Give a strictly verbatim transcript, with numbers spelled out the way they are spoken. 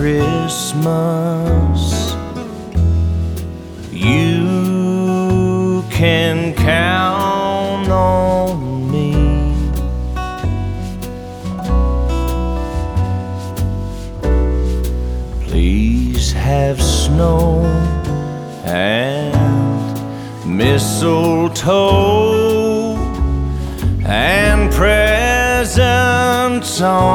Christmas, you can count on me. Please have snow and mistletoe and presents on